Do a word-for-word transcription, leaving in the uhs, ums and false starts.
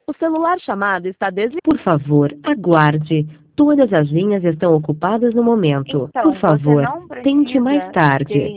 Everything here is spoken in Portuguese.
O celular chamado está desligado. Por favor, aguarde. Todas as linhas estão ocupadas no momento. Então, Por você favor, não tente mais precisa tarde. ter